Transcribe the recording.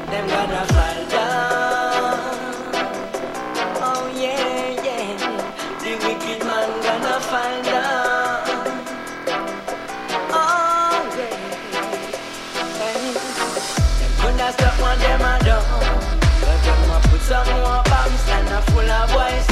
them gonna fall down. Oh yeah, yeah, the wicked man gonna fall down. Oh yeah, hey. Them coulda stop what them a do, but them a put some more bombs and a full of boys